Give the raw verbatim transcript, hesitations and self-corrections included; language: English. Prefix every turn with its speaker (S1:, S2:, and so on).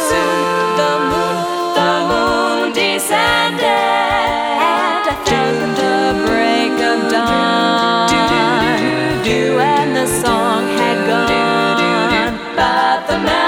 S1: soon the moon, the moon descended after the break of dawn. You and the song had gone, but the